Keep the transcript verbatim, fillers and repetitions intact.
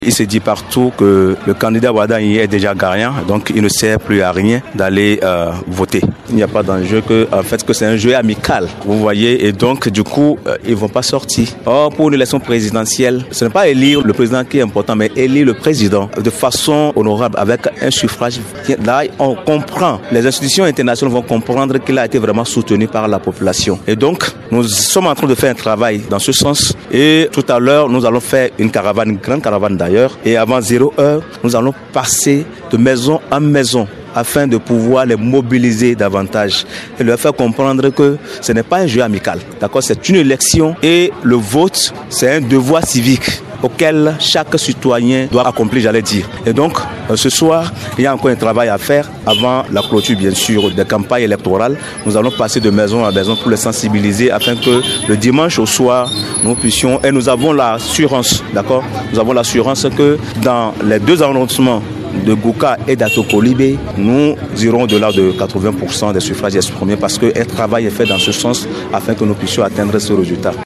Il se dit partout que le candidat Wada est déjà gagnant, donc il ne sert plus à rien d'aller euh, voter. Il n'y a pas d'enjeu que, en fait, que c'est un jeu amical, vous voyez, et donc du coup, euh, ils ne vont pas sortir. Or, pour une élection présidentielle, ce n'est pas élire le président qui est important, mais élire le président de façon honorable, avec un suffrage. Là, on comprend, les institutions internationales vont comprendre qu'il a été vraiment soutenu par la population. Et donc, nous sommes en train de faire un travail dans ce sens, et tout à l'heure, nous allons faire une caravane, une grande caravane d'ailleurs. Et avant zéro heure, nous allons passer de maison en maison afin de pouvoir les mobiliser davantage et leur faire comprendre que ce n'est pas un jeu amical. D'accord, c'est une élection et le vote, c'est un devoir civique auquel chaque citoyen doit accomplir, j'allais dire. Et donc, ce soir, il y a encore un travail à faire avant la clôture, bien sûr, des campagnes électorales. Nous allons passer de maison à maison pour les sensibiliser afin que le dimanche au soir, nous puissions, et nous avons l'assurance, d'accord, nous avons l'assurance que dans les deux arrondissements de Gouka et d'Atokolibé, nous irons au-delà de quatre-vingts pour cent des suffrages exprimés parce qu'un travail est fait dans ce sens afin que nous puissions atteindre ce résultat.